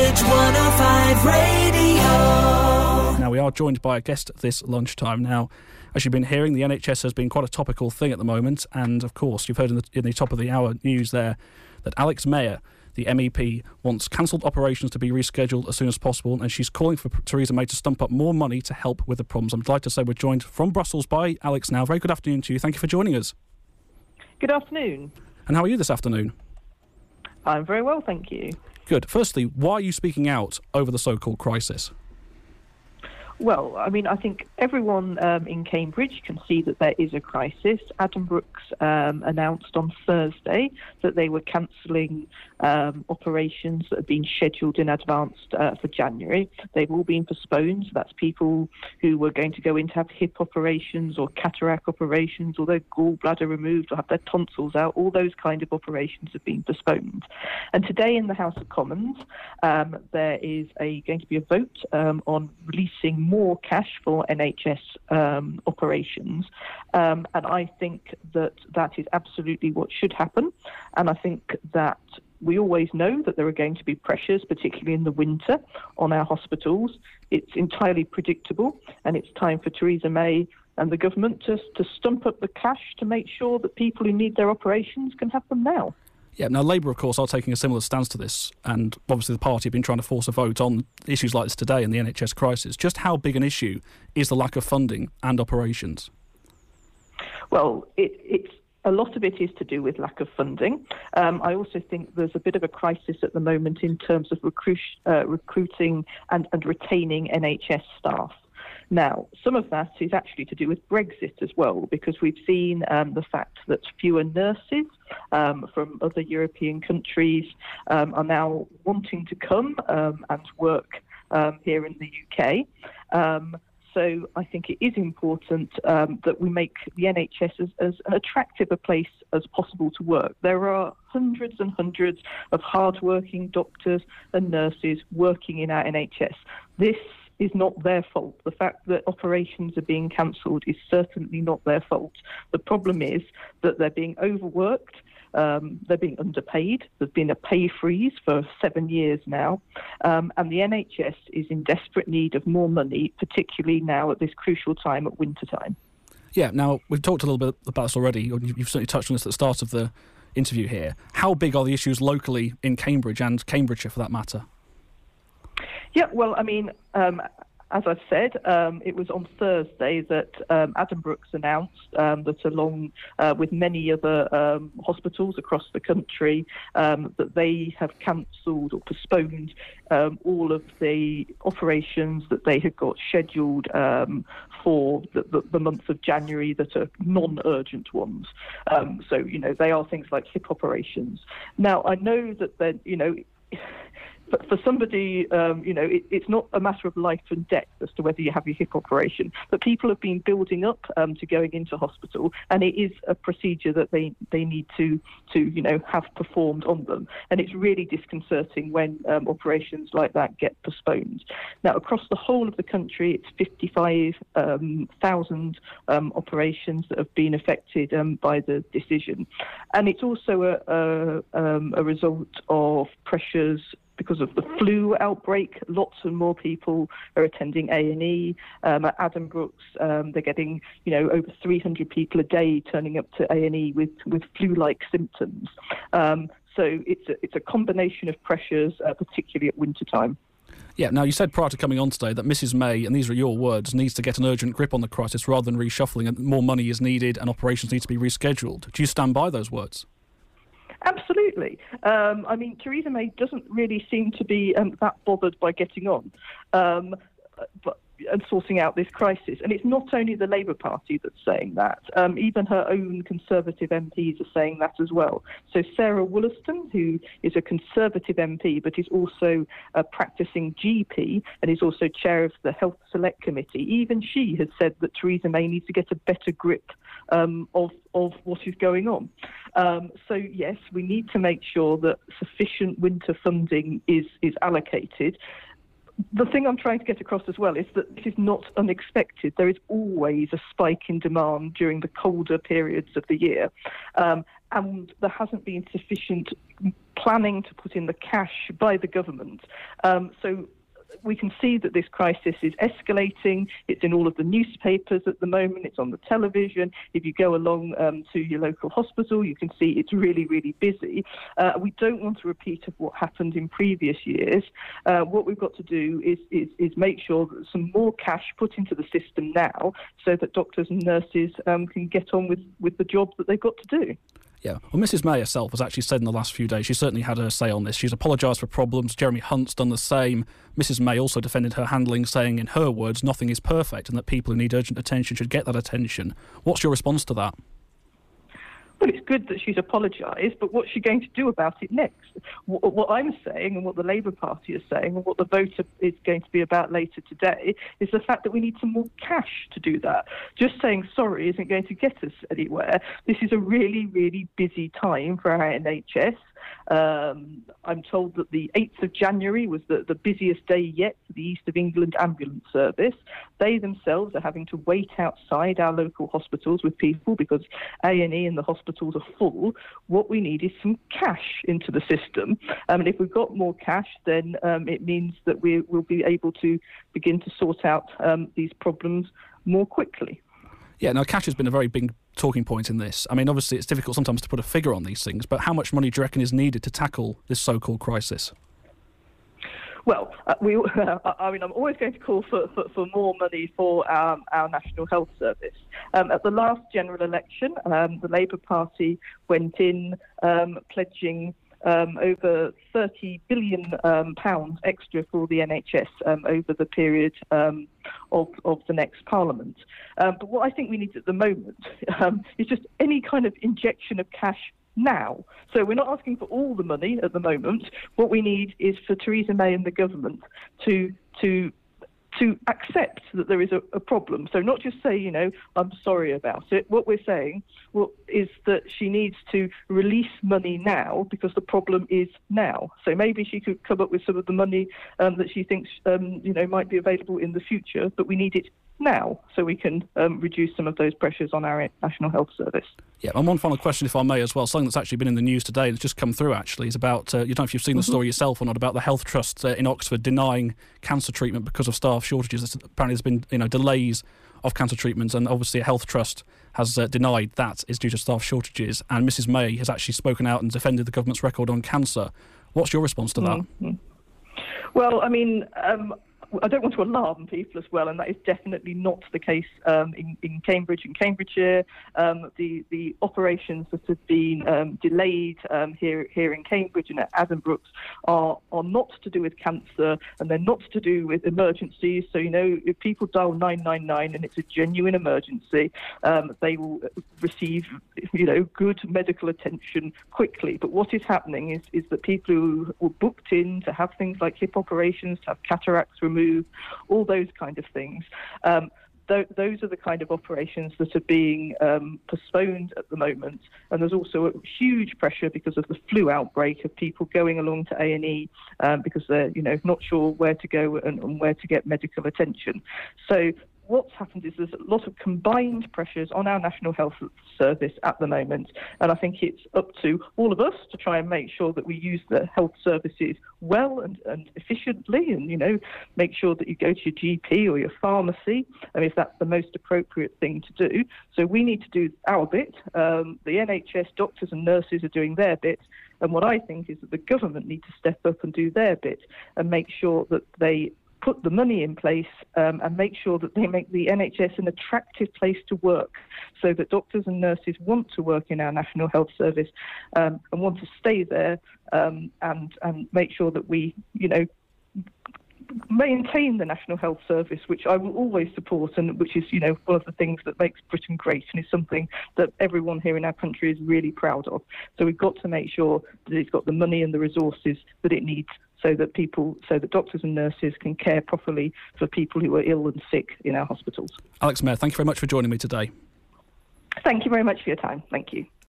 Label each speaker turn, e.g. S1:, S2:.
S1: College 105 Radio.
S2: Now, we are joined by a guest this lunchtime. Now, as you've been hearing, the NHS has been quite a topical thing at the moment, and of course, you've heard in the top of the hour news there that Alex Mayer, the MEP, wants cancelled operations to be rescheduled as soon as possible, and she's calling for Theresa May to stump up more money to help with the problems. I'm delighted to say we're joined from Brussels by Alex now. Very good afternoon to you. Thank you for joining us.
S3: Good afternoon.
S2: And how are you this afternoon?
S3: I'm very well, thank you.
S2: Good. Firstly, why are you speaking out over the so-called crisis?
S3: Well, I mean, I think everyone in Cambridge can see that there is a crisis. Addenbrooke's announced on Thursday that they were cancelling operations that had been scheduled in advance for January. They've all been postponed. That's people who were going to go in to have hip operations or cataract operations or their gallbladder removed or have their tonsils out. All those kind of operations have been postponed. And today in the House of Commons, there is going to be a vote on releasing more cash for NHS operations. And I think that is absolutely what should happen. And I think that we always know that there are going to be pressures, particularly in the winter, on our hospitals. It's entirely predictable, and it's time for Theresa May and the government to stump up the cash to make sure that people who need their operations can have them now.
S2: Yeah, now Labour, of course, are taking a similar stance to this, and obviously the party have been trying to force a vote on issues like this today in the NHS crisis. Just how big an issue is the lack of funding and operations?
S3: Well, it's a lot of it is to do with lack of funding. I also think there's a bit of a crisis at the moment in terms of recruiting and retaining NHS staff. Now, some of that is actually to do with Brexit as well, because we've seen the fact that fewer nurses from other European countries are now wanting to come and work here in the UK. So I think it is important that we make the NHS as attractive a place as possible to work. There are hundreds and hundreds of hard-working doctors and nurses working in our NHS. This is not their fault. The fact that operations are being cancelled is certainly not their fault. The problem is that they're being overworked, they're being underpaid. There's been a pay freeze for 7 years now, and the NHS is in desperate need of more money, particularly now at this crucial time at winter time.
S2: Yeah, now, we've talked a little bit about this already, or you've certainly touched on this at the start of the interview here. How big are the issues locally in Cambridge and Cambridgeshire, for that matter?
S3: Yeah, well, I mean, as I've said, it was on Thursday that Addenbrooke's announced that along with many other hospitals across the country, that they have cancelled or postponed all of the operations that they had got scheduled for the month of January that are non-urgent ones. So, you know, they are things like hip operations. Now, I know that but for somebody, it's not a matter of life and death as to whether you have your hip operation, but people have been building up to going into hospital, and it is a procedure that they need to have performed on them. And it's really disconcerting when operations like that get postponed. Now, across the whole of the country, it's 55,000 operations that have been affected by the decision. And it's also a result of pressures because of the flu outbreak. Lots and more people are attending A&E. At Addenbrooke's, they're getting, over 300 people a day turning up to A&E with flu-like symptoms. So it's a combination of pressures, particularly at winter time.
S2: Yeah, now you said prior to coming on today that Mrs May, and these are your words, needs to get an urgent grip on the crisis rather than reshuffling, and more money is needed and operations need to be rescheduled. Do you stand by those words?
S3: Absolutely. I mean, Theresa May doesn't really seem to be that bothered by getting on and sorting out this crisis. And it's not only the Labour Party that's saying that. Even her own Conservative MPs are saying that as well. So Sarah Wollaston, who is a Conservative MP but is also a practising GP and is also chair of the Health Select Committee, even she has said that Theresa May needs to get a better grip of what is going on. So yes, we need to make sure that sufficient winter funding is allocated. The thing I'm trying to get across as well is that this is not unexpected. There is always a spike in demand during the colder periods of the year, and there hasn't been sufficient planning to put in the cash by the government. So we can see that this crisis is escalating. It's in all of the newspapers at the moment. It's on the television. If you go along to your local hospital, you can see it's really, really busy. We don't want a repeat of what happened in previous years. What we've got to do is make sure that some more cash put into the system now so that doctors and nurses can get on with the job that they've got to do.
S2: Yeah, well, Mrs May herself has actually said in the last few days, she certainly had her say on this. She's apologised for problems. Jeremy Hunt's done the same. Mrs May also defended her handling, saying in her words, nothing is perfect and that people who need urgent attention should get that attention. What's your response to that?
S3: Well, it's good that she's apologised, but what's she going to do about it next? What I'm saying and what the Labour Party is saying and what the vote is going to be about later today is the fact that we need some more cash to do that. Just saying sorry isn't going to get us anywhere. This is a really, really busy time for our NHS. I'm told that the 8th of January was the busiest day yet for the East of England Ambulance Service. They themselves are having to wait outside our local hospitals with people because A&E and the hospitals are full. What we need is some cash into the system. And if we've got more cash, then it means that we'll be able to begin to sort out these problems more quickly.
S2: Yeah, now cash has been a very big talking point in this. I mean, obviously it's difficult sometimes to put a figure on these things, but how much money do you reckon is needed to tackle this so-called crisis?
S3: Well, I'm always going to call for more money for our National Health Service. At the last general election, the Labour Party went in pledging over £30 billion extra for the NHS over the period of the next Parliament. But what I think we need at the moment is just any kind of injection of cash now. So we're not asking for all the money at the moment. What we need is for Theresa May and the government to accept that there is a problem. So not just say, I'm sorry about it. What we're saying is that she needs to release money now because the problem is now. So maybe she could come up with some of the money that she thinks, might be available in the future, but we need it now so we can reduce some of those pressures on our National Health Service.
S2: Yeah, and one final question, if I may, as well. Something that's actually been in the news today and it's just come through, actually, is about, you don't know if you've seen the story yourself or not, about the Health Trust in Oxford denying cancer treatment because of staff shortages. Apparently there's been, delays of cancer treatments, and obviously a Health Trust has denied that is due to staff shortages, and Mrs May has actually spoken out and defended the government's record on cancer. What's your response to that?
S3: Mm-hmm. Well, I mean, I don't want to alarm people as well, and that is definitely not the case in Cambridge and Cambridgeshire. The operations that have been delayed here in Cambridge and at Addenbrooke's are not to do with cancer, and they're not to do with emergencies. So, if people dial 999 and it's a genuine emergency, they will receive, good medical attention quickly. But what is happening is that people who were booked in to have things like hip operations, to have cataracts removed, all those kind of things. Those are the kind of operations that are being postponed at the moment. And there's also a huge pressure because of the flu outbreak of people going along to A&E because they're, not sure where to go and where to get medical attention. So what's happened is there's a lot of combined pressures on our National Health Service at the moment, and I think it's up to all of us to try and make sure that we use the health services well and efficiently, and make sure that you go to your GP or your pharmacy, and if that's the most appropriate thing to do. So we need to do our bit. The NHS doctors and nurses are doing their bit, and what I think is that the government need to step up and do their bit and make sure that they put the money in place and make sure that they make the NHS an attractive place to work so that doctors and nurses want to work in our National Health Service and want to stay there and make sure that we, maintain the National Health Service, which I will always support and which is, one of the things that makes Britain great and is something that everyone here in our country is really proud of. So we've got to make sure that it's got the money and the resources that it needs so that doctors and nurses can care properly for people who are ill and sick in our hospitals.
S2: Alex Mayer, thank you very much for joining me today.
S3: Thank you very much for your time. Thank you.